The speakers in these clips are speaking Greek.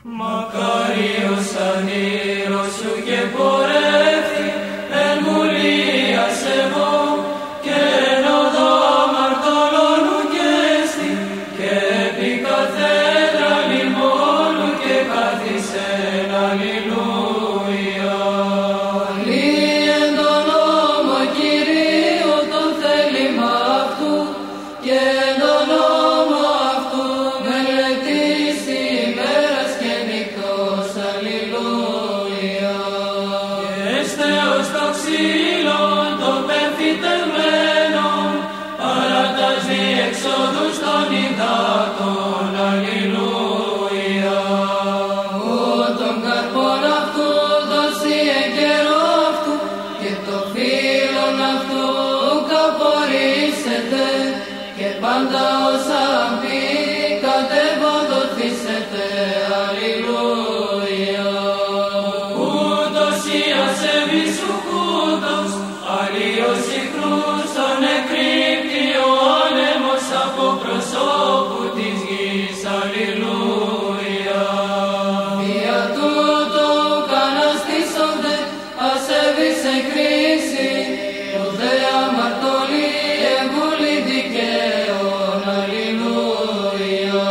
Μακάριος ανήρος σου και πορεύθη, εν μουλίας εγώ, και εν οδό αμαρτωλώνου και έστη, και επί καθέδρα λιμόνου και κάθισεν, αλληλούια. Αλλή εν τον νόμο Κυρίου τον θέλημα αυτού, και εν τον νόμο αυτού μελετήσει ημέρας και νυχτός, αλληλούια. Και έστε ως το ξύλον το πεμφυτευμένον, παρατάζει εξόδους των υδάτων, αλληλούια. Τον καρπόν αυτού δώσει εν καιρό αυτού, και το φύλλον αυτού καπορίσεται, και πάντα όσα πει κατέβον δοθήσετε, αλληλούια. Ούτως η ασεβή σου κούτος, αλλίος συχνούς τον εκρύπτει ο άνεμος από προσώπου της γης, αλληλούια. Δια τούτο καναστήσονται ασεβείς εν κρίση, ουδέ αμαρτωλοί εμβούλοι δικαίων, αλληλούια.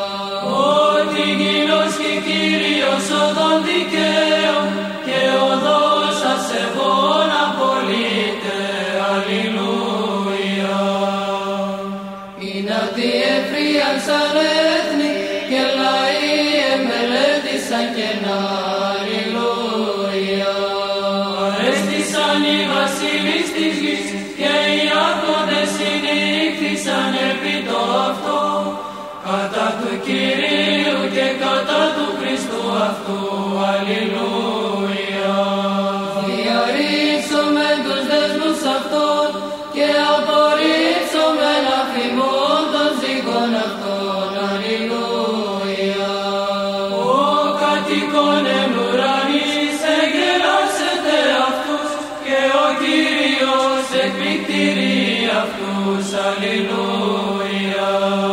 Ότι γινώσκει Κύριος οδόν δικαίων, και οδός ασεβών απολύται, αλληλούια. Είναι αυτοί εφρίανσαν έθνη, και λαοί εμελέτησαν κενά, αλληλούια. Αρέστησαν οι βασίλεις της γης, και οι άρχοντες συνήχθησαν επί το αυτό, κατά του Κυρίου και κατά του Χριστού αυτού, αλληλούια. Διαρρήψομεν τους δεσμούς αυτών, και απορρίψομεν αφημών των ζυγών αυτών, αλληλούια. Ο κατοικών εν ουρανής εγγελάσετε αυτούς, και ο Κύριος εκπληκτηρεί αυτούς, αλληλούια.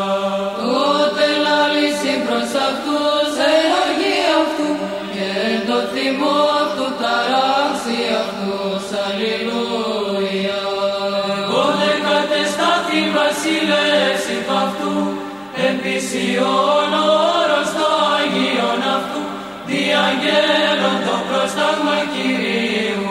Τότε λαλήσει προς αυτούς εν οργή αυτού, και εν το θυμό αυτού ταράξει αυτούς, αλληλούια. Εγώ δε κατεστάθη βασιλεύς υπ' αυτού, εν πισιόν όρος το Αγίον αυτού, διαγγέλων το πρόσταγμα Κυρίου,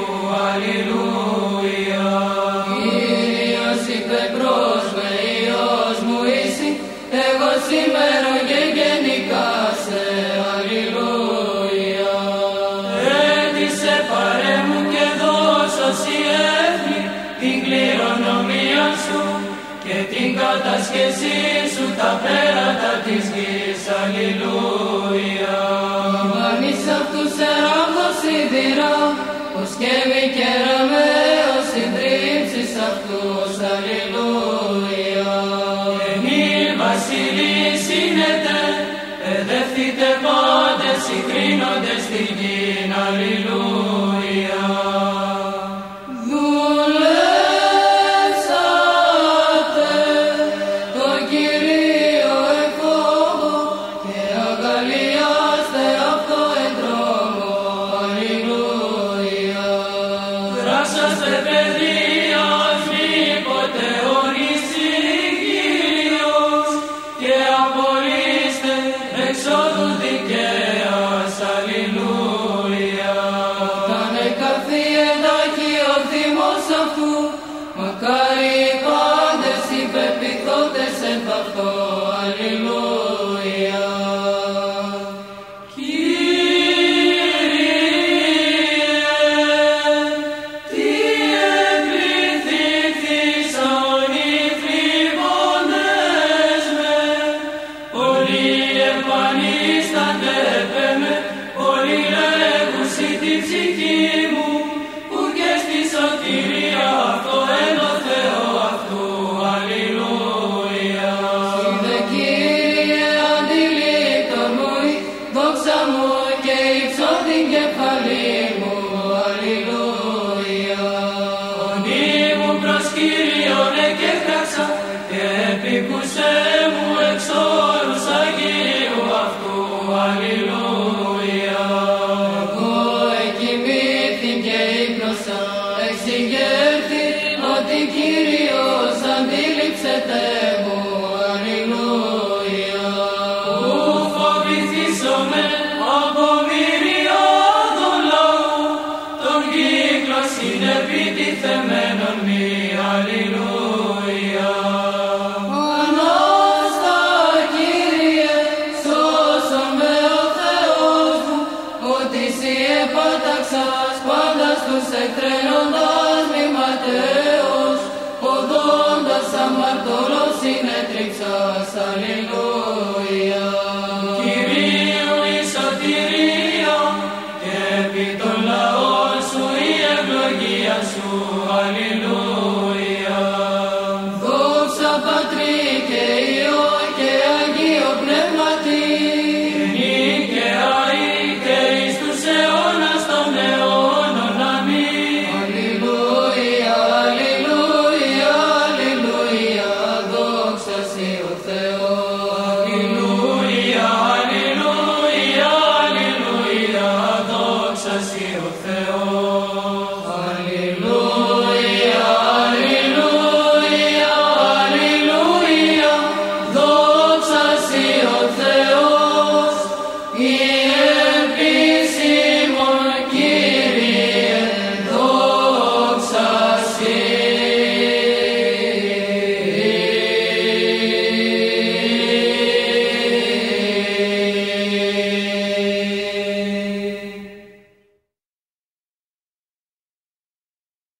αλληλούια. Κύριος είπε προς με, Υιός μου είσαι, εγώ σήμερον και γενικά σε, αλληλούια. Έτησε παρέ μου και δώσος η έθνη την κληρονομία σου, και την κατασκευσή σου τα πέρατα της γης, αλληλούια. Μανείς αυτούς εράγος σιδηρά, πως και μη κεραμέως συντρίψεις αυτούς, αλληλούια. Εμείς βασιλείς σύνετε, παιδεύθητε πάντες, συγκρίνοντες στη γην, αλληλούια. Δουλέψατε το Κυρίο εν φόβο, και αγκαλιάστε αυτό εν δρόμο, αλληλούια. Γράσαστε παιδείας, μήποτε ορίσει Κύριος, και απολύστε εξόδου δικαίας, αλληλούια. αλληλούια.